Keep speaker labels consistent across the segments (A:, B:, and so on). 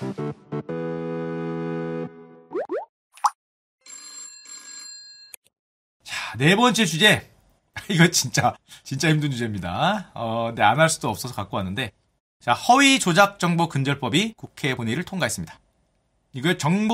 A: 자, 네 번째 주제. 이거 진짜 힘든 주제입니다. 근데 안 할 수도 없어서 갖고 왔는데. 자, 허위 조작 정보 근절법이 국회 본회의를 통과했습니다. 이거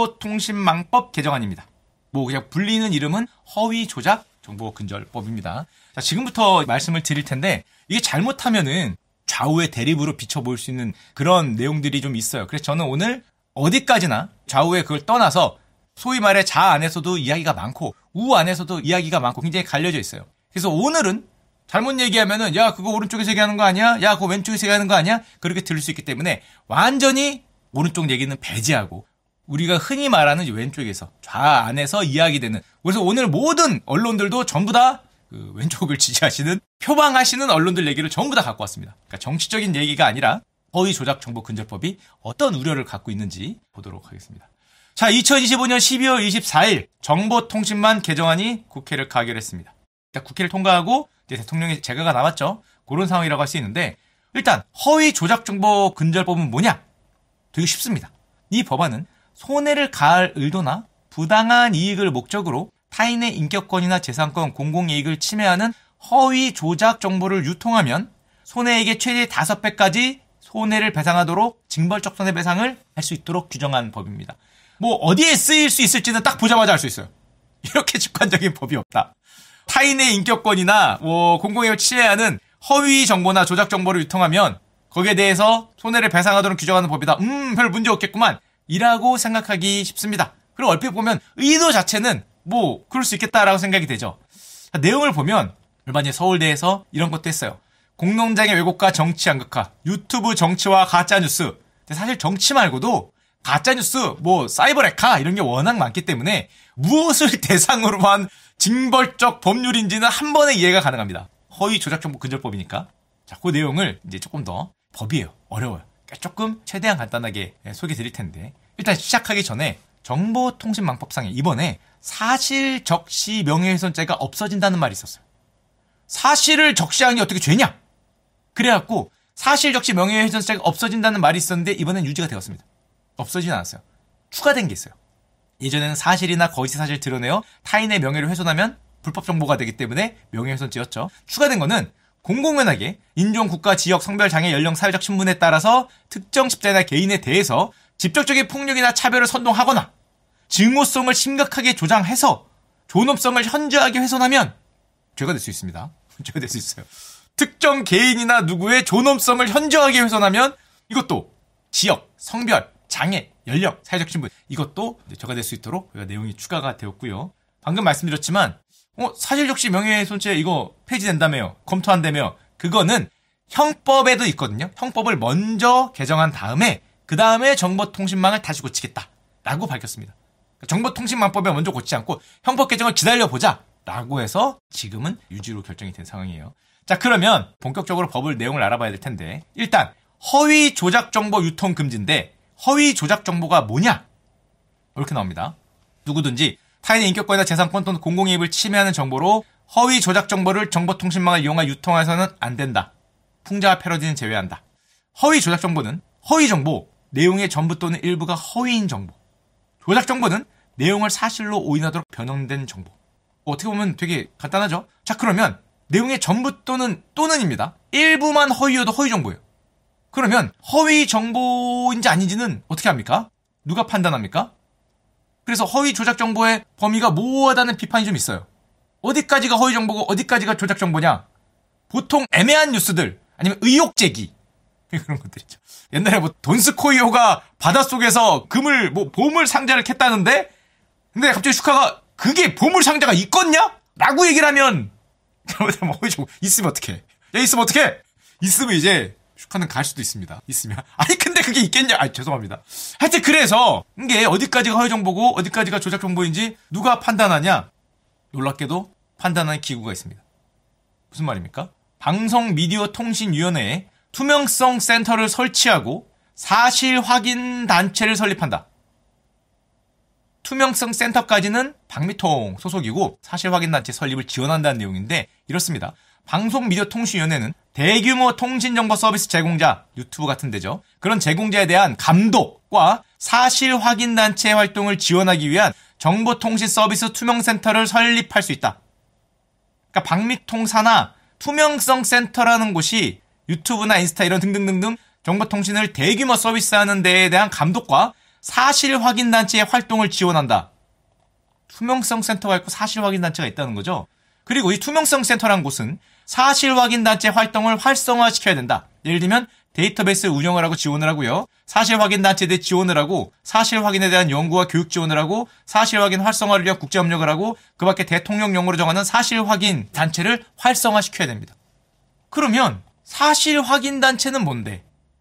A: 정보통신망법 개정안입니다. 뭐 그냥 불리는 이름은 허위 조작 정보 근절법입니다. 자, 지금부터 말씀을 드릴 텐데 이게 잘못하면은 좌우의 대립으로 비춰볼 수 있는 그런 내용들이 좀 있어요. 그래서 저는 오늘 어디까지나 좌우에 그걸 떠나서 소위 말해 자 안에서도 이야기가 많고 우 안에서도 이야기가 많고 굉장히 갈려져 있어요. 그래서 오늘은 잘못 얘기하면은 야 그거 오른쪽에서 얘기하는 거 아니야? 야 그거 왼쪽에서 얘기하는 거 아니야? 그렇게 들을 수 있기 때문에 완전히 오른쪽 얘기는 배제하고 우리가 흔히 말하는 왼쪽에서 좌 안에서 이야기되는, 그래서 오늘 모든 언론들도 전부 다 그 왼쪽을 지지하시는 표방하시는 언론들 얘기를 전부 다 갖고 왔습니다. 그러니까 정치적인 얘기가 아니라 허위 조작 정보 근절법이 어떤 우려를 갖고 있는지 보도록 하겠습니다. 자, 2025년 12월 24일 정보통신망 개정안이 국회를 가결했습니다. 그러니까 국회를 통과하고 이제 대통령의 재가가 나왔죠. 그런 상황이라고 할 수 있는데, 일단 허위 조작 정보 근절법은 뭐냐? 되게 쉽습니다. 이 법안은 손해를 가할 의도나 부당한 이익을 목적으로 타인의 인격권이나 재산권, 공공이익을 침해하는 허위 조작 정보를 유통하면 손해액의 최대 5배까지 손해를 배상하도록 징벌적 손해배상을 할 수 있도록 규정한 법입니다. 뭐 어디에 쓰일 수 있을지는 딱 보자마자 알 수 있어요. 이렇게 직관적인 법이 없다. 타인의 인격권이나 뭐 공공이익을 침해하는 허위 정보나 조작 정보를 유통하면 거기에 대해서 손해를 배상하도록 규정하는 법이다. 별 문제 없겠구만 이라고 생각하기 쉽습니다. 그리고 얼핏 보면 의도 자체는 뭐 그럴 수 있겠다라고 생각이 되죠. 자, 내용을 보면 얼마 전에 서울대에서 이런 것도 했어요. 공론장의 왜곡과 정치 양극화, 유튜브 정치와 가짜뉴스. 사실 정치 말고도 가짜뉴스, 뭐 사이버 레카 이런 게 워낙 많기 때문에 무엇을 대상으로 한 징벌적 법률인지는 한 번에 이해가 가능합니다. 허위 조작정보 근절법이니까. 자, 그 내용을 이제 조금 더, 법이에요. 어려워요. 그러니까 조금 최대한 간단하게 소개해 드릴 텐데, 일단 시작하기 전에 정보통신망법상에 이번에 사실 적시 명예훼손죄가 없어진다는 말이 있었어요. 사실을 적시하는 게 어떻게 죄냐? 그래갖고 사실 적시 명예훼손죄가 없어진다는 말이 있었는데 이번엔 유지가 되었습니다. 없어지진 않았어요. 추가된 게 있어요. 예전에는 사실이나 거짓 사실을 드러내어 타인의 명예를 훼손하면 불법 정보가 되기 때문에 명예훼손죄였죠. 추가된 거는 공공연하게 인종, 국가, 지역, 성별, 장애, 연령, 사회적 신분에 따라서 특정 집단이나 개인에 대해서 직접적인 폭력이나 차별을 선동하거나 증오성을 심각하게 조장해서 존엄성을 현저하게 훼손하면 죄가 될 수 있습니다. 죄가 될 수 있어요. 특정 개인이나 누구의 존엄성을 현저하게 훼손하면 이것도 지역, 성별, 장애, 연령, 사회적 신분 이것도 죄가 될 수 있도록 내용이 추가가 되었고요. 방금 말씀드렸지만 사실 적시 명예훼손죄 이거 폐지된다며요. 검토한다며요. 그거는 형법에도 있거든요. 형법을 먼저 개정한 다음에 그 다음에 정보통신망을 다시 고치겠다라고 밝혔습니다. 정보통신망법에 먼저 고치지 않고 형법 개정을 기다려보자 라고 해서 지금은 유지로 결정이 된 상황이에요. 자, 그러면 본격적으로 법을 내용을 알아봐야 될 텐데, 일단 허위 조작 정보 유통 금지인데 허위 조작 정보가 뭐냐? 이렇게 나옵니다. 누구든지 타인의 인격권이나 재산권 또는 공공이익을 침해하는 정보로 허위 조작 정보를 정보통신망을 이용하여 유통해서는 안 된다. 풍자와 패러디는 제외한다. 허위 조작 정보는 허위 정보, 내용의 전부 또는 일부가 허위인 정보. 조작 정보는 내용을 사실로 오인하도록 변형된 정보. 어떻게 보면 되게 간단하죠? 자, 그러면 내용의 전부 또는입니다. 일부만 허위여도 허위 정보예요. 그러면 허위 정보인지 아닌지는 어떻게 합니까? 누가 판단합니까? 그래서 허위 조작 정보의 범위가 모호하다는 비판이 좀 있어요. 어디까지가 허위 정보고 어디까지가 조작 정보냐? 보통 애매한 뉴스들 아니면 의혹 제기 그런 것들이죠. 옛날에 뭐 돈스코이호가 바닷속에서 보물 상자를 캤다는데, 근데 갑자기 슈카가 그게 보물 상자가 있겠냐? 라고 얘기를 하면 있으면 어떡해? 야, 있으면 어떡해? 있으면 이제 슈카는 갈 수도 있습니다. 있으면. 아니 근데 그게 있겠냐? 죄송합니다. 하여튼 그래서 이게 어디까지가 허위 정보고 어디까지가 조작 정보인지 누가 판단하냐? 놀랍게도 판단하는 기구가 있습니다. 무슨 말입니까? 방송미디어통신위원회에 투명성 센터를 설치하고 사실 확인 단체를 설립한다. 투명성 센터까지는 박미통 소속이고 사실 확인 단체 설립을 지원한다는 내용인데 이렇습니다. 방송미디어통신위원회는 대규모 통신정보 서비스 제공자, 유튜브 같은 데죠. 그런 제공자에 대한 감독과 사실 확인 단체의 활동을 지원하기 위한 정보통신 서비스 투명센터를 설립할 수 있다. 그러니까 방미통사나 투명성 센터라는 곳이 유튜브나 인스타 이런 등등등등 정보통신을 대규모 서비스하는 데에 대한 감독과 사실 확인 단체의 활동을 지원한다. 투명성 센터가 있고 사실 확인 단체가 있다는 거죠. 그리고 이 투명성 센터라는 곳은 사실 확인 단체 활동을 활성화시켜야 된다. 예를 들면 데이터베이스 운영을 하고 지원을 하고요. 사실 확인 단체에 대해 지원을 하고 사실 확인에 대한 연구와 교육 지원을 하고 사실 확인 활성화를 위한 국제 협력을 하고 그 밖에 대통령령으로 정하는 사실 확인 단체를 활성화시켜야 됩니다. 그러면 사실 확인 단체는 뭔데?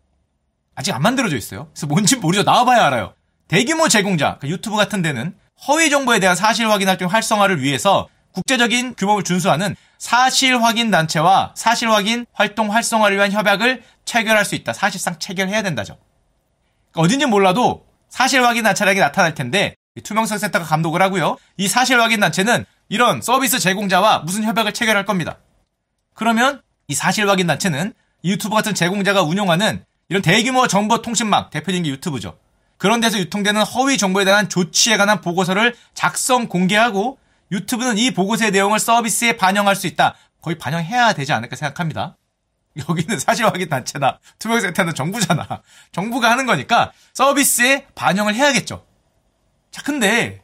A: 아직 안 만들어져 있어요. 그래서 뭔지 모르죠. 나와봐야 알아요. 대규모 제공자, 그러니까 유튜브 같은 데는 허위 정보에 대한 사실 확인 활동 활성화를 위해서 국제적인 규범을 준수하는 사실 확인 단체와 사실 확인 활동 활성화를 위한 협약을 체결할 수 있다. 사실상 체결해야 된다죠. 그러니까 어딘지 몰라도 사실 확인 단체라는 게 나타날 텐데 투명성 센터가 감독을 하고요. 이 사실 확인 단체는 이런 서비스 제공자와 무슨 협약을 체결할 겁니다. 그러면 이 사실 확인 단체는 이 유튜브 같은 제공자가 운영하는 이런 대규모 정보통신망, 대표적인 게 유튜브죠. 그런 데서 유통되는 허위 정보에 대한 조치에 관한 보고서를 작성 공개하고 유튜브는 이 보고서의 내용을 서비스에 반영할 수 있다. 거의 반영해야 되지 않을까 생각합니다. 여기는 사실 확인 단체나 투명센터는 정부잖아. 정부가 하는 거니까 서비스에 반영을 해야겠죠. 자, 근데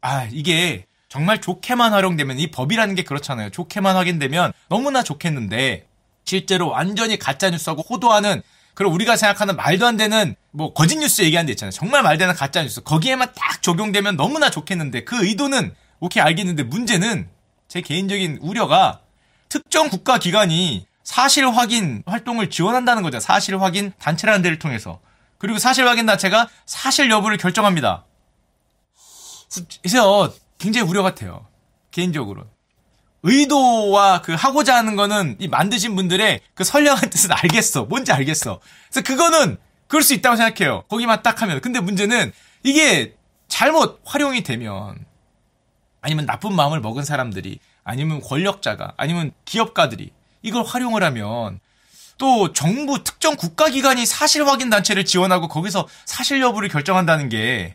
A: 이게 정말 좋게만 활용되면 이 법이라는 게 그렇잖아요. 좋게만 확인되면 너무나 좋겠는데 실제로 완전히 가짜뉴스하고 호도하는 그리고 우리가 생각하는 말도 안 되는 거짓 뉴스 얘기하는 데 있잖아요. 정말 말도 안 되는 가짜 뉴스. 거기에만 딱 적용되면 너무나 좋겠는데 그 의도는 오케이 알겠는데 문제는 제 개인적인 우려가 특정 국가 기관이 사실 확인 활동을 지원한다는 거죠. 사실 확인 단체라는 데를 통해서. 그리고 사실 확인 단체가 사실 여부를 결정합니다. 그래서 굉장히 우려 같아요. 개인적으로. 의도와 그 하고자 하는 거는 이 만드신 분들의 그 선량한 뜻은 알겠어. 뭔지 알겠어. 그래서 그거는 그럴 수 있다고 생각해요. 거기만 딱 하면. 근데 문제는 이게 잘못 활용이 되면 아니면 나쁜 마음을 먹은 사람들이 아니면 권력자가 아니면 기업가들이 이걸 활용을 하면 또 정부 특정 국가기관이 사실 확인 단체를 지원하고 거기서 사실 여부를 결정한다는 게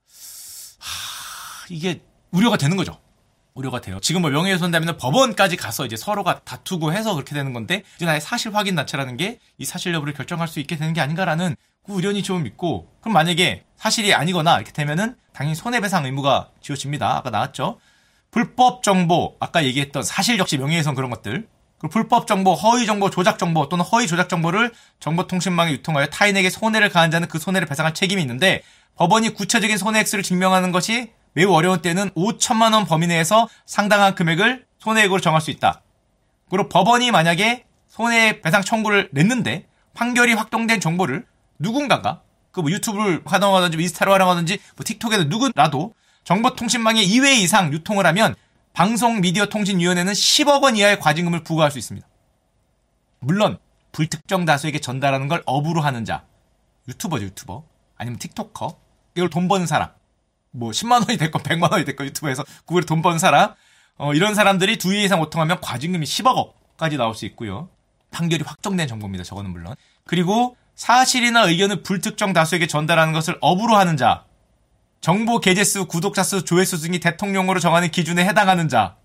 A: 이게 우려가 되는 거죠. 우려가 돼요. 지금 명예훼손되면 법원까지 가서 이제 서로가 다투고 해서 그렇게 되는 건데 이제 나의 사실 확인 단체라는 게 이 사실 여부를 결정할 수 있게 되는 게 아닌가라는 그 우려이 좀 있고 그럼 만약에 사실이 아니거나 이렇게 되면은 당연히 손해배상 의무가 지어집니다. 아까 나왔죠. 불법 정보, 아까 얘기했던 사실 역시 명예훼손 그런 것들 그리고 불법 정보, 허위 정보, 조작 정보 또는 허위 조작 정보를 정보통신망에 유통하여 타인에게 손해를 가한 자는 그 손해를 배상할 책임이 있는데 법원이 구체적인 손해액수를 증명하는 것이 매우 어려운 때는 5천만 원 범위 내에서 상당한 금액을 손해액으로 정할 수 있다. 그리고 법원이 만약에 손해배상 청구를 냈는데 판결이 확정된 정보를 누군가가 유튜브를 활용하든지 인스타를 활용하든지 틱톡에도 누구라도 정보통신망의 2회 이상 유통을 하면 방송미디어통신위원회는 10억 원 이하의 과징금을 부과할 수 있습니다. 물론 불특정 다수에게 전달하는 걸 업으로 하는 자, 유튜버죠, 유튜버. 아니면 틱토커. 이걸 돈 버는 사람. 10만 원이 됐건 100만 원이 됐건 유튜브에서 그걸 돈 버는 사람. 이런 사람들이 2회 이상 유통하면 과징금이 10억 원까지 나올 수 있고요. 판결이 확정된 정보입니다. 저거는 물론. 그리고 사실이나 의견을 불특정 다수에게 전달하는 것을 업으로 하는 자. 정보 게재수, 구독자 수, 조회수 등이 대통령으로 정하는 기준에 해당하는 자.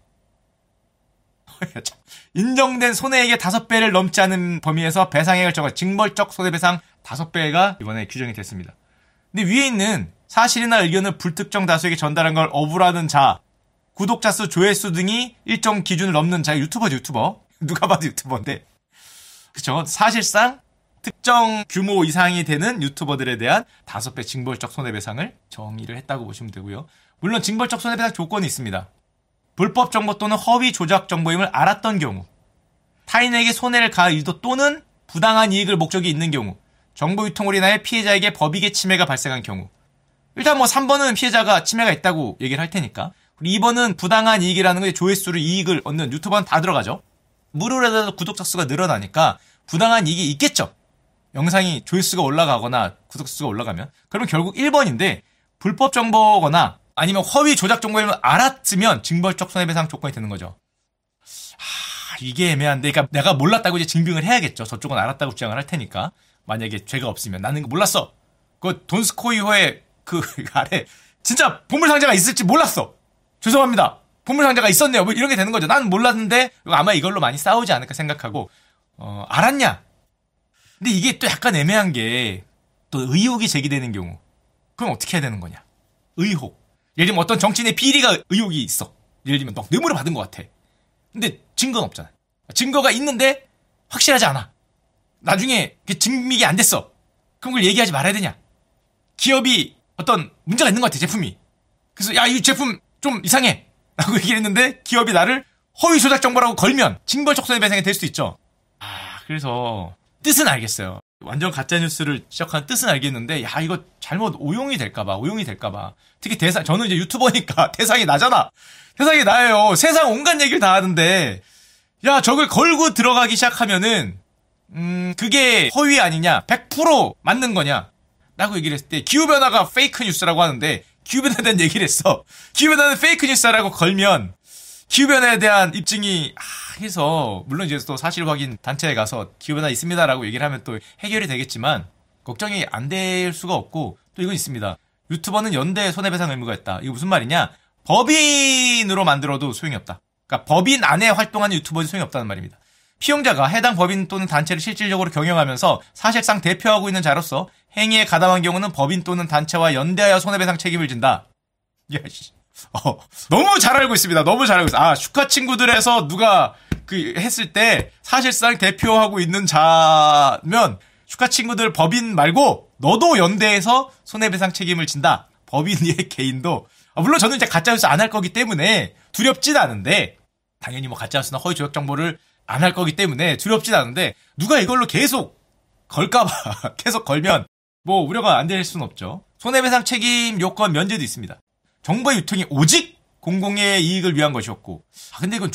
A: 인정된 손해액의 5배를 넘지 않은 범위에서 배상액을 정할 징벌적 손해배상 5배가 이번에 규정이 됐습니다. 근데 위에 있는 사실이나 의견을 불특정 다수에게 전달한 걸 업으로 하는 자, 구독자 수, 조회수 등이 일정 기준을 넘는 자, 유튜버죠, 유튜버. 누가 봐도 유튜버인데. 그쵸? 사실상 특정 규모 이상이 되는 유튜버들에 대한 5배 징벌적 손해배상을 정의를 했다고 보시면 되고요. 물론 징벌적 손해배상 조건이 있습니다. 불법 정보 또는 허위 조작 정보임을 알았던 경우, 타인에게 손해를 가할 의도 또는 부당한 이익을 목적이 있는 경우, 정보 유통으로 인하여 피해자에게 법익의 침해가 발생한 경우. 일단 3번은 피해자가 침해가 있다고 얘기를 할 테니까. 그리고 2번은 부당한 이익이라는 게 조회수를 이익을 얻는 유튜버는 다 들어가죠. 무료라도 구독자 수가 늘어나니까 부당한 이익이 있겠죠. 영상이 조회수가 올라가거나 구독자 수가 올라가면. 그러면 결국 1번인데 불법 정보거나 아니면 허위 조작 정보임을 알았으면 징벌적 손해배상 조건이 되는 거죠. 이게 애매한데, 그러니까 내가 몰랐다고 이제 증빙을 해야겠죠. 저쪽은 알았다고 주장을 할 테니까. 만약에 죄가 없으면 나는 몰랐어. 그 돈스코이호의 그 아래 진짜 보물상자가 있을지 몰랐어. 죄송합니다. 보물상자가 있었네요. 뭐 이런 게 되는 거죠. 나는 몰랐는데 아마 이걸로 많이 싸우지 않을까 생각하고 알았냐? 근데 이게 또 약간 애매한 게 또 의혹이 제기되는 경우 그럼 어떻게 해야 되는 거냐? 의혹. 예를 들면 어떤 정치인의 비리가 의혹이 있어. 예를 들면 너 뇌물을 받은 것 같아. 근데 증거는 없잖아. 증거가 있는데 확실하지 않아. 나중에 증명이 안 됐어. 그럼 그걸 얘기하지 말아야 되냐? 기업이 어떤 문제가 있는 것 같아, 제품이. 그래서 야, 이 제품 좀 이상해 라고 얘기를 했는데 기업이 나를 허위 조작 정보라고 걸면 징벌적 손해배상이 될 수도 있죠. 그래서 뜻은 알겠어요. 완전 가짜뉴스를 시작한 뜻은 알겠는데 야, 이거 잘못 오용이 될까봐. 특히 저는 이제 유튜버니까 대상이 나잖아. 대상이 나예요. 세상 온갖 얘기를 다 하는데 야, 저걸 걸고 들어가기 시작하면은 그게 허위 아니냐? 100% 맞는 거냐? 라고 얘기를 했을 때 기후변화가 페이크 뉴스라고 하는데 기후변화에 대한 얘기를 했어. 기후변화는 페이크 뉴스라고 걸면 기후변화에 대한 입증이 해서 물론 이제 또 사실 확인 단체에 가서 기후변화 있습니다라고 얘기를 하면 또 해결이 되겠지만 걱정이 안 될 수가 없고 또 이건 있습니다. 유튜버는 연대 손해배상 의무가 있다. 이거 무슨 말이냐? 법인으로 만들어도 소용이 없다. 그러니까 법인 안에 활동하는 유튜버는 소용이 없다는 말입니다. 피용자가 해당 법인 또는 단체를 실질적으로 경영하면서 사실상 대표하고 있는 자로서 행위에 가담한 경우는 법인 또는 단체와 연대하여 손해배상 책임을 진다. 야, 너무 잘 알고 있습니다. 너무 잘 알고 있어. 슈카 친구들에서 누가 했을 때 사실상 대표하고 있는 자면 슈카 친구들 법인 말고 너도 연대해서 손해배상 책임을 진다. 법인의 개인도. 물론 저는 이제 가짜뉴스 안 할 거기 때문에 두렵진 않은데 당연히 뭐 가짜뉴스나 허위 조작 정보를 안 할 거기 때문에 두렵진 않은데 누가 이걸로 계속 걸까봐 계속 걸면 뭐 우려가 안 될 수는 없죠. 손해배상 책임 요건 면제도 있습니다. 정보의 유통이 오직 공공의 이익을 위한 것이었고 근데 이건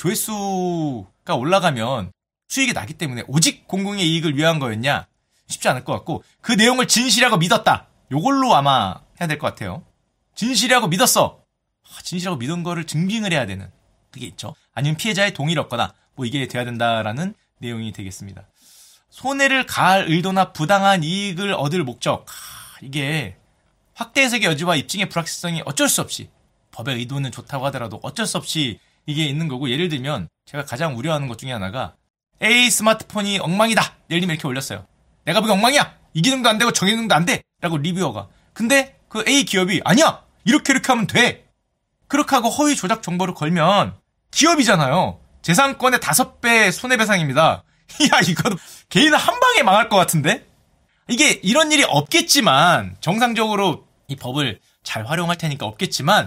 A: 조회수가 올라가면 수익이 나기 때문에 오직 공공의 이익을 위한 거였냐? 쉽지 않을 것 같고 그 내용을 진실이라고 믿었다. 요걸로 아마 해야 될 것 같아요. 진실이라고 믿었어. 진실이라고 믿은 거를 증빙을 해야 되는 그게 있죠. 아니면 피해자의 동의를 얻거나 뭐 이게 돼야 된다라는 내용이 되겠습니다. 손해를 가할 의도나 부당한 이익을 얻을 목적. 이게 확대 해석의 여지와 입증의 불확실성이 어쩔 수 없이 법의 의도는 좋다고 하더라도 어쩔 수 없이 이게 있는 거고 예를 들면 제가 가장 우려하는 것 중에 하나가 A 스마트폰이 엉망이다. 예를 들면 이렇게 올렸어요. 내가 보기 엉망이야. 이 기능도 안 되고 저 기능도 안 돼. 라고 리뷰어가. 근데 그 A 기업이 아니야. 이렇게 하면 돼. 그렇게 하고 허위 조작 정보를 걸면 기업이잖아요. 재산권의 5배 손해배상입니다. 야, 이거 개인은 한 방에 망할 것 같은데? 이게 이런 일이 없겠지만 정상적으로 이 법을 잘 활용할 테니까 없겠지만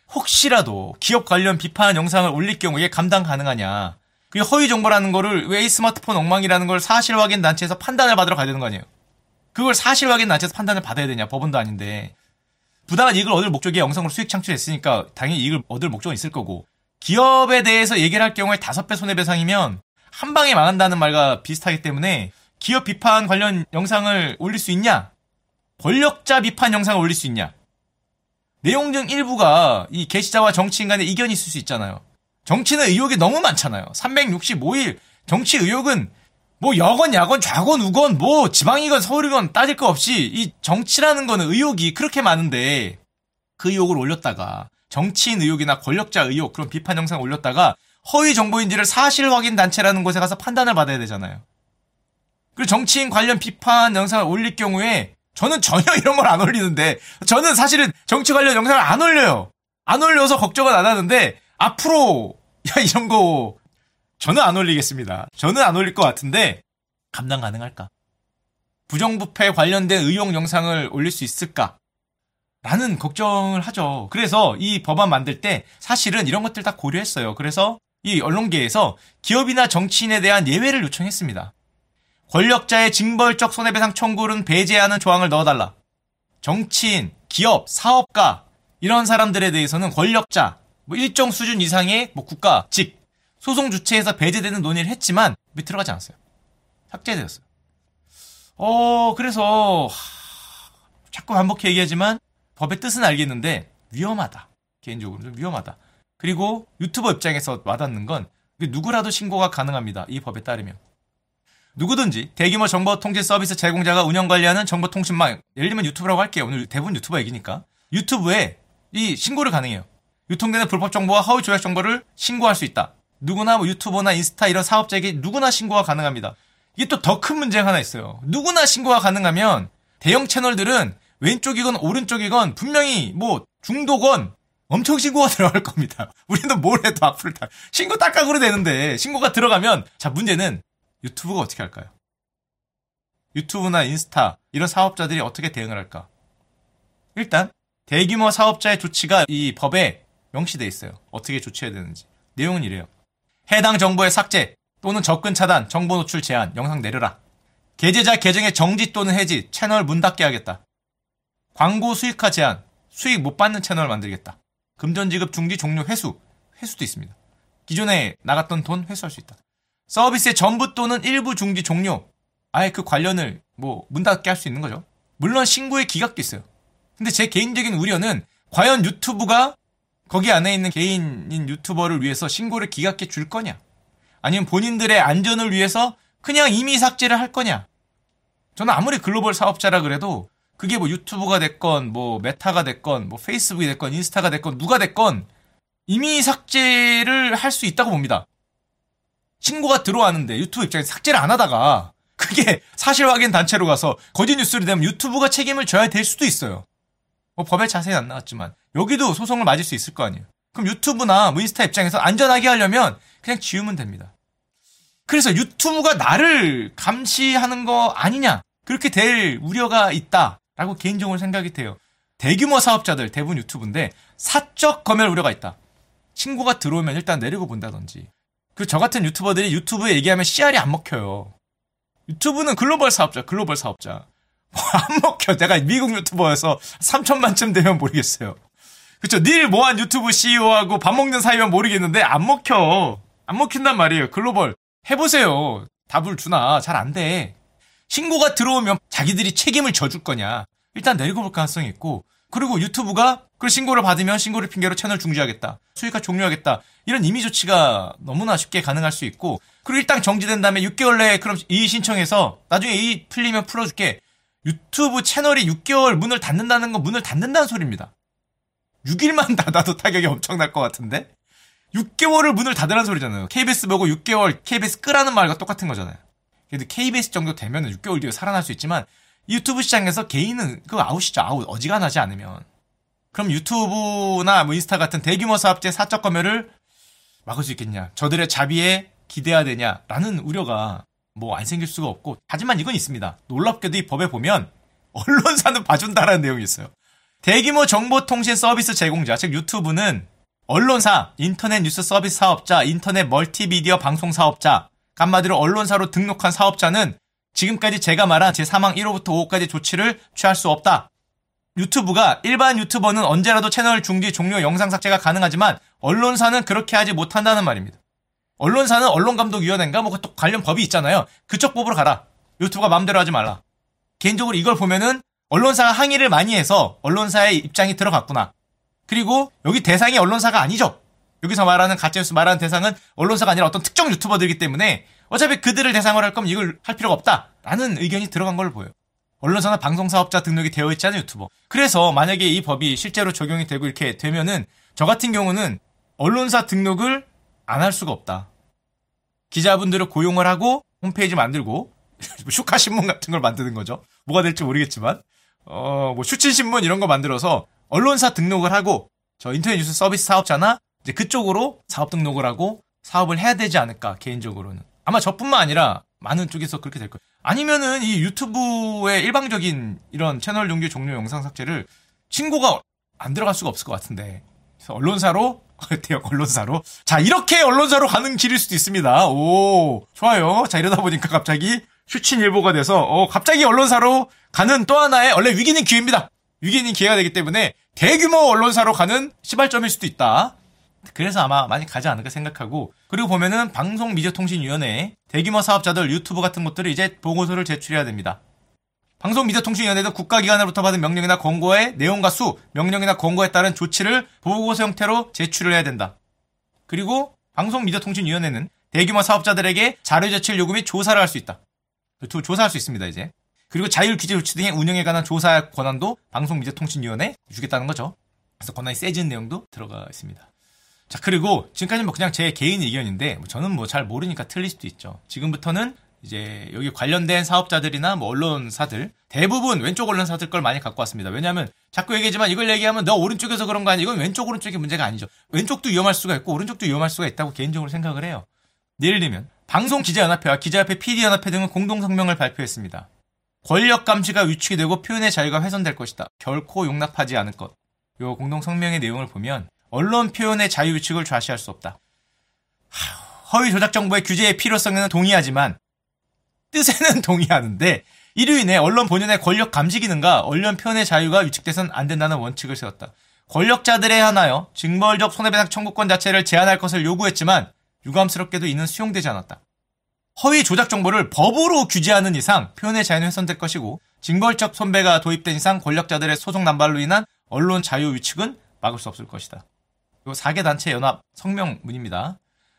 A: 혹시라도 기업 관련 비판 영상을 올릴 경우에 감당 가능하냐. 그리고 허위 정보라는 거를 왜 스마트폰 엉망이라는 걸 사실 확인 단체에서 판단을 받으러 가야 되는 거 아니에요. 그걸 사실 확인 단체에서 판단을 받아야 되냐. 법원도 아닌데. 부당한 이익을 얻을 목적의 영상으로 수익 창출했으니까 당연히 이익을 얻을 목적은 있을 거고 기업에 대해서 얘기를 할 경우에 5배 손해배상이면 한 방에 망한다는 말과 비슷하기 때문에 기업 비판 관련 영상을 올릴 수 있냐? 권력자 비판 영상을 올릴 수 있냐? 내용 중 일부가 이 게시자와 정치인 간의 이견이 있을 수 있잖아요. 정치는 의혹이 너무 많잖아요. 365일 정치 의혹은 뭐 여건 야건 좌건 우건 뭐 지방이건 서울이건 따질 거 없이 이 정치라는 거는 의혹이 그렇게 많은데 그 의혹을 올렸다가 정치인 의혹이나 권력자 의혹 그런 비판 영상을 올렸다가 허위 정보인지를 사실 확인 단체라는 곳에 가서 판단을 받아야 되잖아요. 그리고 정치인 관련 비판 영상을 올릴 경우에 저는 전혀 이런 걸 안 올리는데 저는 사실은 정치 관련 영상을 안 올려요. 안 올려서 걱정은 안 하는데 앞으로 이런 거 저는 안 올리겠습니다. 저는 안 올릴 것 같은데 감당 가능할까? 부정부패 관련된 의혹 영상을 올릴 수 있을까? 라는 걱정을 하죠. 그래서 이 법안 만들 때 사실은 이런 것들 다 고려했어요. 그래서 이 언론계에서 기업이나 정치인에 대한 예외를 요청했습니다. 권력자의 징벌적 손해배상 청구는 배제하는 조항을 넣어달라. 정치인, 기업, 사업가 이런 사람들에 대해서는 권력자, 뭐 일정 수준 이상의 뭐 국가, 직, 소송 주체에서 배제되는 논의를 했지만 들어가지 않았어요. 삭제되었어요. 그래서 자꾸 반복해 얘기하지만 법의 뜻은 알겠는데 위험하다. 개인적으로 좀 위험하다. 그리고 유튜버 입장에서 와닿는 건 누구라도 신고가 가능합니다. 이 법에 따르면. 누구든지 대규모 정보통신 서비스 제공자가 운영관리하는 정보통신망, 예를 들면 유튜브라고 할게요. 오늘 대부분 유튜버 얘기니까. 유튜브에 이 신고를 가능해요. 유통되는 불법 정보와 허위 조작 정보를 신고할 수 있다. 누구나 뭐 유튜버나 인스타 이런 사업자에게 누구나 신고가 가능합니다. 이게 또 더 큰 문제가 하나 있어요. 누구나 신고가 가능하면 대형 채널들은 왼쪽이건 오른쪽이건 분명히 뭐 중도건 엄청 신고가 들어갈 겁니다. 우리는 뭘 해도 앞으로 다 신고 딱각으로 되는데 신고가 들어가면 자 문제는 유튜브가 어떻게 할까요? 유튜브나 인스타 이런 사업자들이 어떻게 대응을 할까? 일단 대규모 사업자의 조치가 이 법에 명시되어 있어요. 어떻게 조치해야 되는지. 내용은 이래요. 해당 정보의 삭제 또는 접근 차단, 정보 노출 제한, 영상 내려라. 게재자 계정의 정지 또는 해지, 채널 문 닫게 하겠다. 광고 수익화 제한, 수익 못 받는 채널을 만들겠다. 금전 지급 중지 종료 회수도 있습니다. 기존에 나갔던 돈 회수할 수 있다. 서비스의 전부 또는 일부 중지 종료. 아예 그 관련을 뭐 문 닫게 할 수 있는 거죠. 물론 신고의 기각도 있어요. 근데 제 개인적인 우려는 과연 유튜브가 거기 안에 있는 개인인 유튜버를 위해서 신고를 기각해 줄 거냐? 아니면 본인들의 안전을 위해서 그냥 임의 삭제를 할 거냐? 저는 아무리 글로벌 사업자라 그래도 그게 뭐 유튜브가 됐건 뭐 메타가 됐건 뭐 페이스북이 됐건 인스타가 됐건 누가 됐건 임의 삭제를 할 수 있다고 봅니다. 신고가 들어왔는데 유튜브 입장에서 삭제를 안 하다가 그게 사실 확인 단체로 가서 거짓 뉴스를 되면 유튜브가 책임을 져야 될 수도 있어요. 뭐 법에 자세히 안 나왔지만 여기도 소송을 맞을 수 있을 거 아니에요. 그럼 유튜브나 뭐 인스타 입장에서 안전하게 하려면 그냥 지우면 됩니다. 그래서 유튜브가 나를 감시하는 거 아니냐 그렇게 될 우려가 있다라고 개인적으로 생각이 돼요. 대규모 사업자들 대부분 유튜브인데 사적 검열 우려가 있다. 신고가 들어오면 일단 내리고 본다든지. 그 저 같은 유튜버들이 유튜브에 얘기하면 씨알이 안 먹혀요. 유튜브는 글로벌 사업자. 뭐 안 먹혀. 내가 미국 유튜버여서 3천만쯤 되면 모르겠어요. 그쵸. 닐 모한 유튜브 CEO하고 밥 먹는 사이면 모르겠는데 안 먹혀. 안 먹힌단 말이에요. 글로벌. 해보세요. 답을 주나. 잘 안 돼. 신고가 들어오면 자기들이 책임을 져줄 거냐. 일단 내리고 볼 가능성이 있고 그리고 유튜브가 그 신고를 받으면 신고를 핑계로 채널 중지하겠다. 수익화 종료하겠다. 이런 임의 조치가 너무나 쉽게 가능할 수 있고 그리고 일단 정지된 다음에 6개월 내에 그럼 이의 신청해서 나중에 이의 풀리면 풀어줄게. 유튜브 채널이 6개월 문을 닫는다는 건 문을 닫는다는 소리입니다. 6일만 닫아도 타격이 엄청날 것 같은데 6개월을 문을 닫으라는 소리잖아요. KBS 보고 6개월 KBS 끄라는 말과 똑같은 거잖아요. 그래도 KBS 정도 되면 6개월 뒤에 살아날 수 있지만 유튜브 시장에서 개인은 그거 아웃이죠. 아웃. 어지간하지 않으면. 그럼 유튜브나 뭐 인스타 같은 대규모 사업자의 사적 검열을 막을 수 있겠냐. 저들의 자비에 기대해야 되냐라는 우려가 뭐 안 생길 수가 없고 하지만 이건 있습니다. 놀랍게도 이 법에 보면 언론사는 봐준다라는 내용이 있어요. 대규모 정보통신 서비스 제공자 즉 유튜브는 언론사, 인터넷 뉴스 서비스 사업자, 인터넷 멀티미디어 방송 사업자 한마디로 언론사로 등록한 사업자는 지금까지 제가 말한 제3항 1호부터 5호까지 조치를 취할 수 없다. 유튜브가 일반 유튜버는 언제라도 채널 중지, 종료, 영상 삭제가 가능하지만 언론사는 그렇게 하지 못한다는 말입니다. 언론사는 언론감독위원회인가 뭐 또 관련 법이 있잖아요. 그쪽 법으로 가라. 유튜브가 마음대로 하지 말라. 개인적으로 이걸 보면은 언론사가 항의를 많이 해서 언론사의 입장이 들어갔구나. 그리고 여기 대상이 언론사가 아니죠. 여기서 말하는 가짜뉴스 말하는 대상은 언론사가 아니라 어떤 특정 유튜버들이기 때문에 어차피 그들을 대상으로 할 거면 이걸 할 필요가 없다라는 의견이 들어간 걸로 보여요. 언론사나 방송사업자 등록이 되어 있지 않은 유튜버. 그래서 만약에 이 법이 실제로 적용이 되고 이렇게 되면은 저 같은 경우는 언론사 등록을 안 할 수가 없다. 기자분들을 고용을 하고 홈페이지 만들고 슈카신문 같은 걸 만드는 거죠. 뭐가 될지 모르겠지만 뭐 슈친신문 이런 거 만들어서 언론사 등록을 하고 저 인터넷 뉴스 서비스 사업자나 이제 그쪽으로 사업 등록을 하고 사업을 해야 되지 않을까 개인적으로는. 아마 저뿐만 아니라 많은 쪽에서 그렇게 될 거예요. 아니면은 이 유튜브의 일방적인 이런 채널 중지 종료 영상 삭제를 신고가 안 들어갈 수가 없을 것 같은데. 그래서 언론사로 대형 언론사로 자 이렇게 언론사로 가는 길일 수도 있습니다. 오 좋아요. 자 이러다 보니까 갑자기 슈친일보가 돼서 갑자기 언론사로 가는 또 하나의 원래 위기는 기회입니다. 위기는 기회가 되기 때문에 대규모 언론사로 가는 시발점일 수도 있다. 그래서 아마 많이 가지 않을까 생각하고 그리고 보면은 방송미디어통신위원회에 대규모 사업자들 유튜브 같은 것들을 이제 보고서를 제출해야 됩니다. 방송미디어통신위원회는 국가기관으로부터 받은 명령이나 권고의 내용과 수, 명령이나 권고에 따른 조치를 보고서 형태로 제출을 해야 된다. 그리고 방송미디어통신위원회는 대규모 사업자들에게 자료 제출 요구 및 조사를 할 수 있다. 조사할 수 있습니다, 이제. 그리고 자율 규제 조치 등의 운영에 관한 조사 권한도 방송미디어통신위원회에 주겠다는 거죠. 그래서 권한이 세지는 내용도 들어가 있습니다. 자, 그리고 지금까지는 뭐 그냥 제 개인 의견인데 저는 뭐 잘 모르니까 틀릴 수도 있죠. 지금부터는 이제 여기 관련된 사업자들이나 뭐 언론사들 대부분 왼쪽 언론사들 걸 많이 갖고 왔습니다. 왜냐하면 자꾸 얘기하지만 이걸 얘기하면 너 오른쪽에서 그런 거 아니야. 이건 왼쪽 오른쪽의 문제가 아니죠. 왼쪽도 위험할 수가 있고 오른쪽도 위험할 수가 있다고 개인적으로 생각을 해요. 예를 들면 방송기자연합회와 기자협회 PD연합회 등은 공동성명을 발표했습니다. 권력 감시가 위축이 되고 표현의 자유가 훼손될 것이다. 결코 용납하지 않을 것. 이 공동성명의 내용을 보면 언론 표현의 자유 위축을 좌시할 수 없다. 허위 조작 정보의 규제의 필요성에는 동의하지만 뜻에는 동의하는데 이로 인해 언론 본연의 권력 감시 기능과 언론 표현의 자유가 위축돼서는 안 된다는 원칙을 세웠다. 권력자들에 한하여 징벌적 손해배상 청구권 자체를 제한할 것을 요구했지만 유감스럽게도 이는 수용되지 않았다. 허위 조작 정보를 법으로 규제하는 이상 표현의 자유는 훼손될 것이고 징벌적 손배가 도입된 이상 권력자들의 소송 남발로 인한 언론 자유 위축은 막을 수 없을 것이다. 이 4개 단체 연합 성명문입니다.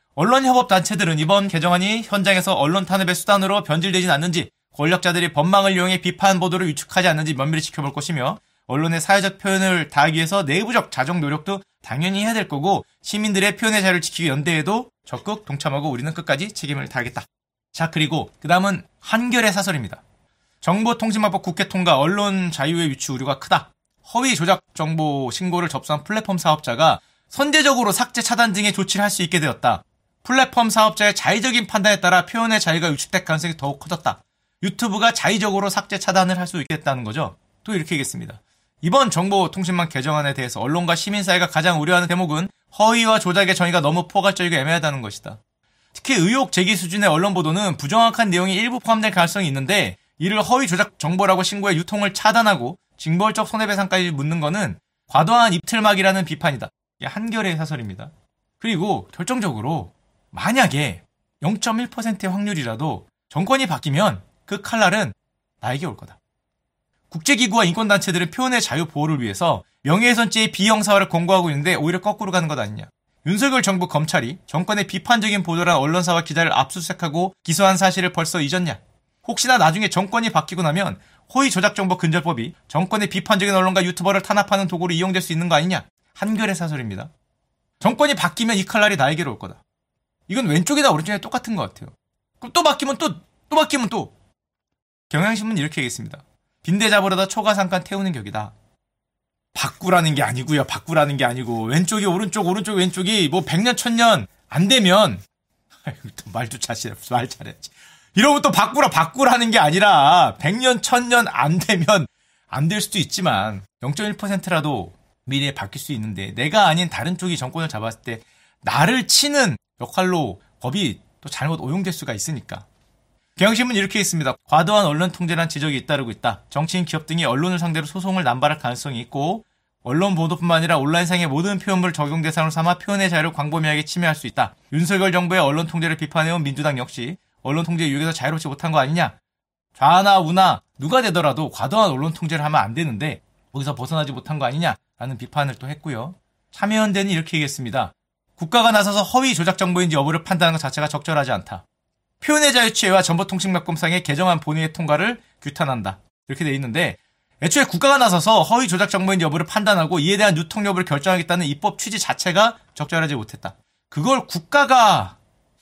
A: 언론협업단체들은 이번 개정안이 현장에서 언론 탄압의 수단으로 변질되진 않는지 권력자들이 법망을 이용해 비판 보도를 위축하지 않는지 면밀히 지켜볼 것이며 언론의 사회적 표현을 다하기 위해서 내부적 자정 노력도 당연히 해야 될 거고 시민들의 표현의 자유를 지키기 연대에도 적극 동참하고 우리는 끝까지 책임을 다하겠다. 자, 그리고 그 다음은 한결의 사설입니다. 정보통신망법 국회 통과 언론 자유의 위축 우려가 크다. 허위 조작 정보 신고를 접수한 플랫폼 사업자가 선제적으로 삭제 차단 등의 조치를 할 수 있게 되었다. 플랫폼 사업자의 자의적인 판단에 따라 표현의 자유가 위축될 가능성이 더욱 커졌다. 유튜브가 자의적으로 삭제 차단을 할 수 있게 됐다는 거죠. 또 이렇게 얘기했습니다. 이번 정보통신망 개정안에 대해서 언론과 시민사회가 가장 우려하는 대목은 허위와 조작의 정의가 너무 포괄적이고 애매하다는 것이다. 특히 의혹 제기 수준의 언론 보도는 부정확한 내용이 일부 포함될 가능성이 있는데 이를 허위 조작 정보라고 신고해 유통을 차단하고 징벌적 손해배상까지 묻는 것은 과도한 입틀막이라는 비판이다. 이게 한결의 사설입니다. 그리고 결정적으로 만약에 0.1%의 확률이라도 정권이 바뀌면 그 칼날은 나에게 올 거다. 국제기구와 인권단체들은 표현의 자유 보호를 위해서 명예훼손죄의 비형사화를 권고하고 있는데 오히려 거꾸로 가는 것 아니냐. 윤석열 정부 검찰이 정권의 비판적인 보도란 언론사와 기자를 압수수색하고 기소한 사실을 벌써 잊었냐. 혹시나 나중에 정권이 바뀌고 나면 허위 조작정보 근절법이 정권의 비판적인 언론과 유튜버를 탄압하는 도구로 이용될 수 있는 거 아니냐. 한결의 사설입니다. 정권이 바뀌면 이 칼날이 나에게로 올 거다. 이건 왼쪽이나 오른쪽이나 똑같은 것 같아요. 그럼 또 바뀌면 또 바뀌면 또. 경향신문 이렇게 얘기했습니다. 빈대 잡으려다 초가삼간 태우는 격이다. 바꾸라는 게 아니고요. 바꾸라는 게 아니고 왼쪽이 오른쪽 왼쪽이 뭐 100년 1000년 안 되면 말도 말 잘해야지. 이러면 또 바꾸라는 게 아니라 100년 1000년 안 되면 안 될 수도 있지만 0.1%라도 미래에 바뀔 수 있는데 내가 아닌 다른 쪽이 정권을 잡았을 때 나를 치는 역할로 법이 또 잘못 오용될 수가 있으니까. 경향신문 이렇게 있습니다. 과도한 언론 통제란 지적이 잇따르고 있다. 정치인, 기업 등이 언론을 상대로 소송을 남발할 가능성이 있고 언론 보도뿐만 아니라 온라인상의 모든 표현물을 적용 대상으로 삼아 표현의 자유를 광범위하게 침해할 수 있다. 윤석열 정부의 언론 통제를 비판해온 민주당 역시 언론 통제 유혹에서 자유롭지 못한 거 아니냐. 좌나 우나 누가 되더라도 과도한 언론 통제를 하면 안 되는데 거기서 벗어나지 못한 거 아니냐라는 비판을 또 했고요. 참여연대는 이렇게 얘기했습니다. 국가가 나서서 허위 조작 정보인지 여부를 판단하는 것 자체가 적절하지 않다. 표현의 자유 취해와 정보통신망법상의 개정안 본회의 통과를 규탄한다. 이렇게 돼 있는데 애초에 국가가 나서서 허위 조작 정보인지 여부를 판단하고 이에 대한 유통 여부를 결정하겠다는 입법 취지 자체가 적절하지 못했다. 그걸 국가가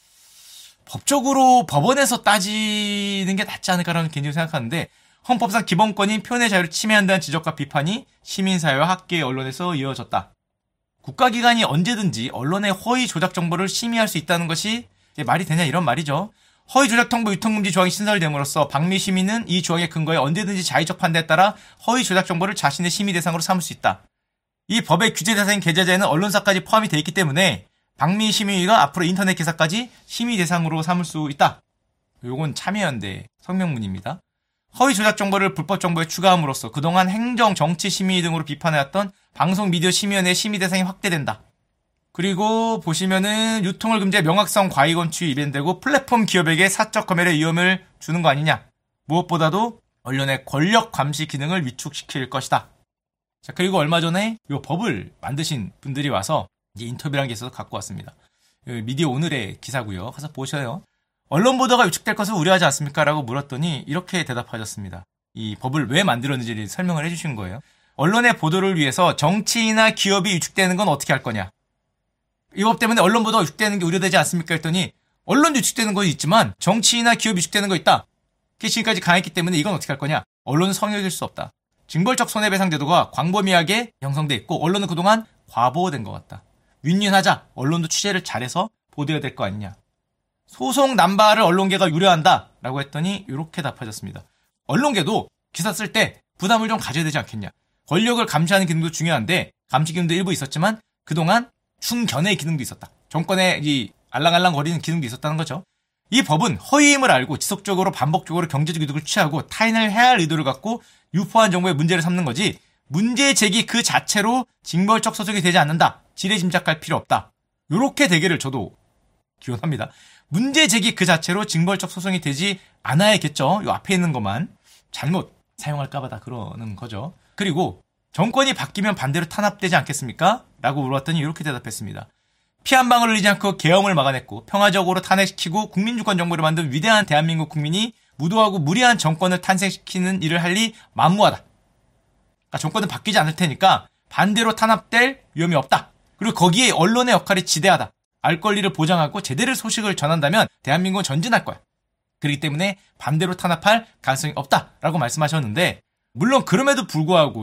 A: 법적으로 법원에서 따지는 게 낫지 않을까라는 개인적으로 생각하는데 헌법상 기본권인 표현의 자유를 침해한다는 지적과 비판이 시민사회와 학계 언론에서 이어졌다. 국가기관이 언제든지 언론의 허위 조작 정보를 심의할 수 있다는 것이 말이 되냐 이런 말이죠. 허위 조작 정보 유통금지 조항이 신설됨으로써 박미 시민은 이 조항의 근거에 언제든지 자의적 판단에 따라 허위 조작 정보를 자신의 심의 대상으로 삼을 수 있다. 이 법의 규제 대상인 게재자에는 언론사까지 포함이 되어 있기 때문에 박미 시민위가 앞으로 인터넷 기사까지 심의 대상으로 삼을 수 있다. 요건 참여연대 성명문입니다. 허위 조작 정보를 불법 정보에 추가함으로써 그동안 행정, 정치 심의 등으로 비판해왔던 방송 미디어 심의위원회의 심의 대상이 확대된다. 그리고 보시면은 유통을 금지해 명확성 과잉 취 이벤되고 플랫폼 기업에게 사적 검열의 위험을 주는 거 아니냐. 무엇보다도 언론의 권력 감시 기능을 위축시킬 것이다. 자, 그리고 얼마 전에 이 법을 만드신 분들이 와서 이제 인터뷰라는 게 있어서 갖고 왔습니다. 미디어 오늘의 기사고요. 가서 보셔요. 언론 보도가 위축될 것을 우려하지 않습니까? 라고 물었더니 이렇게 대답하셨습니다. 이 법을 왜 만들었는지를 설명을 해주신 거예요. 언론의 보도를 위해서 정치나 기업이 위축되는 건 어떻게 할 거냐? 이 법 때문에 언론 보도가 위축되는 게 우려되지 않습니까? 했더니 언론 위축되는 거 있지만 정치나 기업이 위축되는 거 있다. 그게 지금까지 강했기 때문에 이건 어떻게 할 거냐? 언론은 성역일 수 없다. 징벌적 손해배상 제도가 광범위하게 형성돼 있고 언론은 그동안 과보호된 것 같다. 윈윈하자. 언론도 취재를 잘해서 보도해야 될 거 아니냐. 소송 남발을 언론계가 우려한다. 라고 했더니 이렇게 답하셨습니다. 언론계도 기사 쓸 때 부담을 좀 가져야 되지 않겠냐. 권력을 감시하는 기능도 중요한데 감시 기능도 일부 있었지만 그동안 중견의 기능도 있었다. 정권의 이 알랑알랑거리는 기능도 있었다는 거죠. 이 법은 허위임을 알고 지속적으로 반복적으로 경제적 이득을 취하고 타인을 해할 의도를 갖고 유포한 정보의 문제를 삼는 거지 문제 제기 그 자체로 징벌적 소송이 되지 않는다. 지레 짐작할 필요 없다. 요렇게 되기를 저도 기원합니다. 문제 제기 그 자체로 징벌적 소송이 되지 않아야겠죠. 요 앞에 있는 것만 잘못 사용할까봐 다 그러는 거죠. 그리고 정권이 바뀌면 반대로 탄압되지 않겠습니까? 라고 물었더니 이렇게 대답했습니다. 피 한 방울 흘리지 않고 계엄을 막아냈고 평화적으로 탄핵시키고 국민주권 정부를 만든 위대한 대한민국 국민이 무도하고 무리한 정권을 탄생시키는 일을 할 리 만무하다. 그러니까 정권은 바뀌지 않을 테니까 반대로 탄압될 위험이 없다. 그리고 거기에 언론의 역할이 지대하다. 알 권리를 보장하고 제대로 소식을 전한다면 대한민국은 전진할 거야. 그렇기 때문에 반대로 탄압할 가능성이 없다라고 말씀하셨는데 물론 그럼에도 불구하고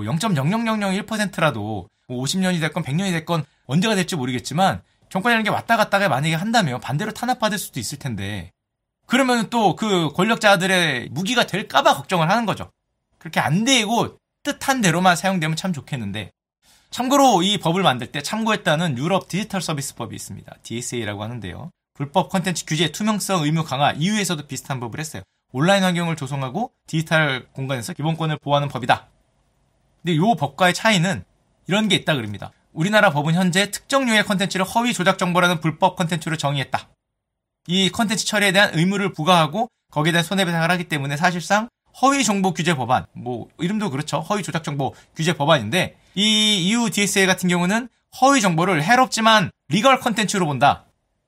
A: 0.00001%라도 50년이 됐건 100년이 됐건 언제가 될지 모르겠지만 정권이라는 게 왔다 갔다가 만약에 한다면 반대로 탄압받을 수도 있을 텐데 그러면 또 그 권력자들의 무기가 될까봐 걱정을 하는 거죠. 그렇게 안 되고 뜻한 대로만 사용되면 참 좋겠는데 참고로 이 법을 만들 때 참고했다는 유럽 디지털 서비스법이 있습니다. DSA라고 하는데요. 불법 콘텐츠 규제 투명성 의무 강화 EU에서도 비슷한 법을 했어요. 온라인 환경을 조성하고 디지털 공간에서 기본권을 보호하는 법이다. 근데 이 법과의 차이는 이런 게 있다 그럽니다. 우리나라 법은 현재 특정 류의 콘텐츠를 허위 조작 정보라는 불법 콘텐츠로 정의했다. 이 콘텐츠 처리에 대한 의무를 부과하고 거기에 대한 손해배상을 하기 때문에 사실상 허위 정보 규제 법안, 뭐 이름도 그렇죠. 허위 조작 정보 규제 법안인데 이 EU DSA 같은 경우는 허위 정보를 해롭지만 리걸 콘텐츠로 본다.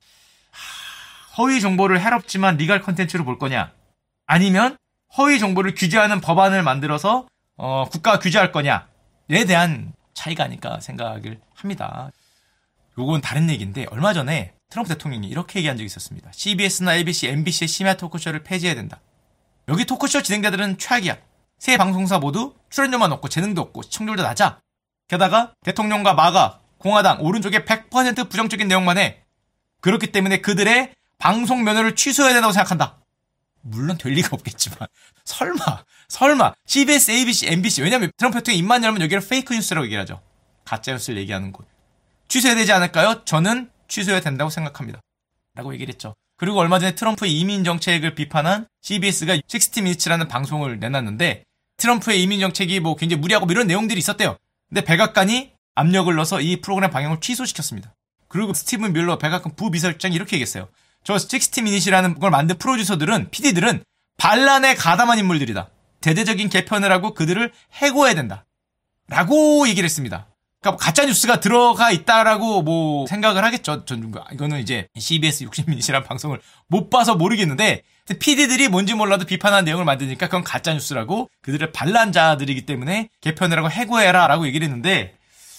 A: 허위 정보를 해롭지만 리걸 콘텐츠로 볼 거냐? 아니면 허위 정보를 규제하는 법안을 만들어서 국가가 규제할 거냐에 대한 차이가 아닐까 생각을 합니다. 요건 다른 얘기인데 얼마 전에 트럼프 대통령이 이렇게 얘기한 적이 있었습니다. CBS나 ABC, MBC의 심야 토크쇼를 폐지해야 된다. 여기 토크쇼 진행자들은 최악이야. 세 방송사 모두 출연료만 없고 재능도 없고 시청률도 낮아. 게다가 대통령과 마가, 공화당, 오른쪽에 100% 부정적인 내용만 해. 그렇기 때문에 그들의 방송 면허를 취소해야 된다고 생각한다. 물론 될 리가 없겠지만 설마 CBS, ABC, MBC 왜냐면 트럼프 대통령이 입만 열면 여기를 페이크 뉴스라고 얘기를 하죠. 가짜 뉴스를 얘기하는 곳. 취소해야 되지 않을까요? 저는 취소해야 된다고 생각합니다. 라고 얘기를 했죠. 그리고 얼마 전에 트럼프의 이민 정책을 비판한 CBS가 60minutes라는 방송을 내놨는데 트럼프의 이민 정책이 뭐 굉장히 무리하고 이런 내용들이 있었대요. 근데 백악관이 압력을 넣어서 이 프로그램 방영을 취소시켰습니다. 그리고 스티븐 밀러 백악관 부비서실장이 이렇게 얘기했어요. 저 60minutes라는 걸 만든 프로듀서들은, PD들은 반란에 가담한 인물들이다. 대대적인 개편을 하고 그들을 해고해야 된다. 라고 얘기를 했습니다. 그러니까 가짜뉴스가 들어가 있다라고 뭐 생각을 하겠죠. 전 이거는 이제 CBS 60minutes라는 방송을 못 봐서 모르겠는데 PD들이 뭔지 몰라도 비판한 내용을 만드니까 그건 가짜뉴스라고 그들의 반란자들이기 때문에 개편을 하고 해고해라 라고 얘기를 했는데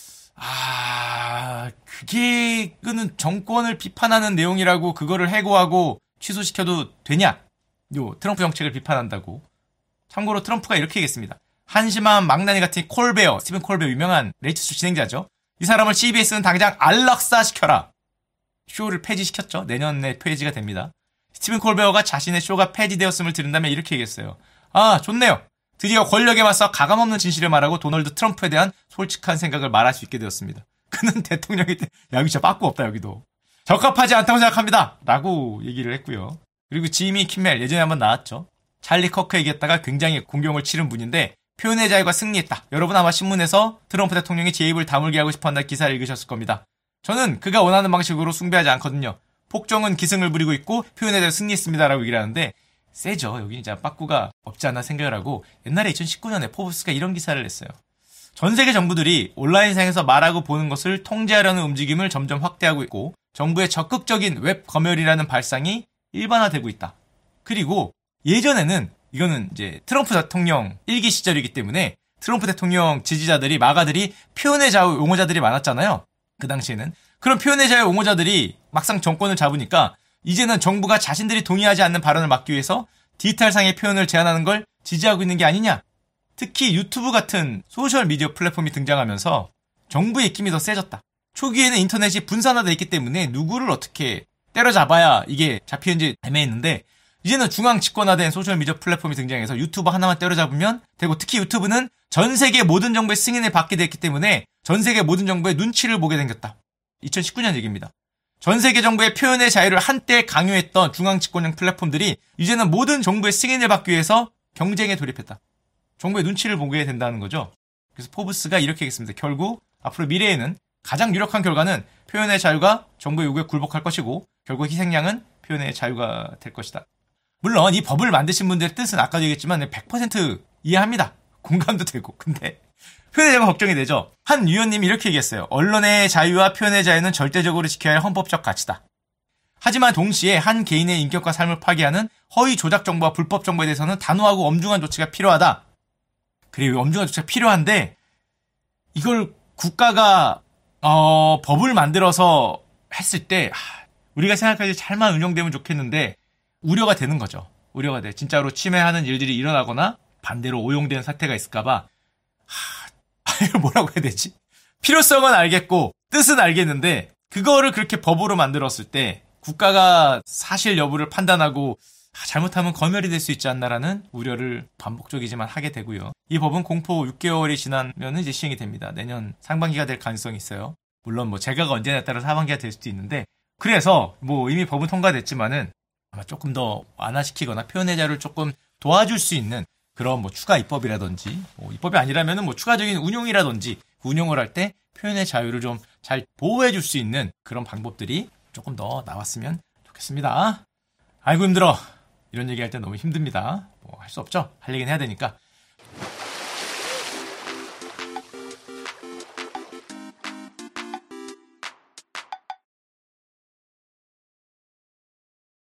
A: 그거는 정권을 비판하는 내용이라고 그거를 해고하고 취소시켜도 되냐? 요 트럼프 정책을 비판한다고. 참고로 트럼프가 이렇게 얘기했습니다. 한심한 망나니 같은 콜베어, 스티븐 콜베어 유명한 레이트쇼 진행자죠. 이 사람을 CBS는 당장 안락사시켜라. 쇼를 폐지시켰죠. 내년에 폐지가 됩니다. 스티븐 콜베어가 자신의 쇼가 폐지되었음을 들은 다음에 이렇게 얘기했어요. 좋네요. 드디어 권력에 맞서 가감없는 진실을 말하고 도널드 트럼프에 대한 솔직한 생각을 말할 수 있게 되었습니다. 그는 대통령이 여기 진짜 빠꾸 없다 여기도. 적합하지 않다고 생각합니다. 라고 얘기를 했고요. 그리고 지미 킴멜 예전에 한번 나왔죠. 찰리 커크 얘기했다가 굉장히 공경을 치른 분인데 표현의 자유가 승리했다. 여러분 아마 신문에서 트럼프 대통령이 제 입을 다물게 하고 싶어한다는 기사를 읽으셨을 겁니다. 저는 그가 원하는 방식으로 숭배하지 않거든요. 폭정은 기승을 부리고 있고 표현의 자유 승리했습니다. 라고 얘기를 하는데 세죠. 여기 이제 빠꾸가 없지 않나 생각을 하고 옛날에 2019년에 포브스가 이런 기사를 냈어요. 전 세계 정부들이 온라인상에서 말하고 보는 것을 통제하려는 움직임을 점점 확대하고 있고 정부의 적극적인 웹 검열이라는 발상이 일반화되고 있다. 그리고 예전에는 이거는 이제 트럼프 대통령 1기 시절이기 때문에 트럼프 대통령 지지자들이 마가들이 표현의 자유 옹호자들이 많았잖아요. 그 당시에는. 그런 표현의 자유 옹호자들이 막상 정권을 잡으니까 이제는 정부가 자신들이 동의하지 않는 발언을 막기 위해서 디지털상의 표현을 제한하는 걸 지지하고 있는 게 아니냐. 특히 유튜브 같은 소셜미디어 플랫폼이 등장하면서 정부의 입김이 더 세졌다. 초기에는 인터넷이 분산화되어 있기 때문에 누구를 어떻게 때려잡아야 이게 잡히는지 애매했는데 이제는 중앙 집권화된 소셜미디어 플랫폼이 등장해서 유튜버 하나만 때려잡으면 되고 특히 유튜브는 전 세계 모든 정부의 승인을 받게 됐기 때문에 전 세계 모든 정부의 눈치를 보게 생겼다. 2019년 얘기입니다. 전 세계 정부의 표현의 자유를 한때 강요했던 중앙 집권형 플랫폼들이 이제는 모든 정부의 승인을 받기 위해서 경쟁에 돌입했다. 정부의 눈치를 보게 된다는 거죠. 그래서 포브스가 이렇게 얘기했습니다. 결국 앞으로 미래에는 가장 유력한 결과는 표현의 자유가 정부의 요구에 굴복할 것이고 결국 희생양은 표현의 자유가 될 것이다. 물론 이 법을 만드신 분들의 뜻은 아까도 얘기했지만 100% 이해합니다. 공감도 되고. 근데 표현의 자유가 걱정이 되죠. 한 위원님이 이렇게 얘기했어요. 언론의 자유와 표현의 자유는 절대적으로 지켜야 할 헌법적 가치다. 하지만 동시에 한 개인의 인격과 삶을 파괴하는 허위 조작 정보와 불법 정보에 대해서는 단호하고 엄중한 조치가 필요하다. 그리고 엄중한 조치가 필요한데 이걸 국가가 법을 만들어서 했을 때 우리가 생각하기 잘만 운영되면 좋겠는데 우려가 되는 거죠. 우려가 돼. 진짜로 침해하는 일들이 일어나거나 반대로 오용되는 사태가 있을까봐 뭐라고 해야 되지? 필요성은 알겠고 뜻은 알겠는데 그거를 그렇게 법으로 만들었을 때 국가가 사실 여부를 판단하고 잘못하면 검열이 될 수 있지 않나라는 우려를 반복적이지만 하게 되고요. 이 법은 공포 6개월이 지나면 이제 시행이 됩니다. 내년 상반기가 될 가능성이 있어요. 물론 뭐 제가가 언제냐에 따라 하반기가 될 수도 있는데 그래서 뭐 이미 법은 통과됐지만은 아마 조금 더 완화시키거나 표현의 자유를 조금 도와줄 수 있는 그런 뭐 추가 입법이라든지 뭐 입법이 아니라면은 뭐 추가적인 운용이라든지 운용을 할 때 표현의 자유를 좀 잘 보호해 줄 수 있는 그런 방법들이 조금 더 나왔으면 좋겠습니다. 아이고 힘들어. 이런 얘기할 때 너무 힘듭니다. 뭐 할 수 없죠. 할 얘기는 해야 되니까.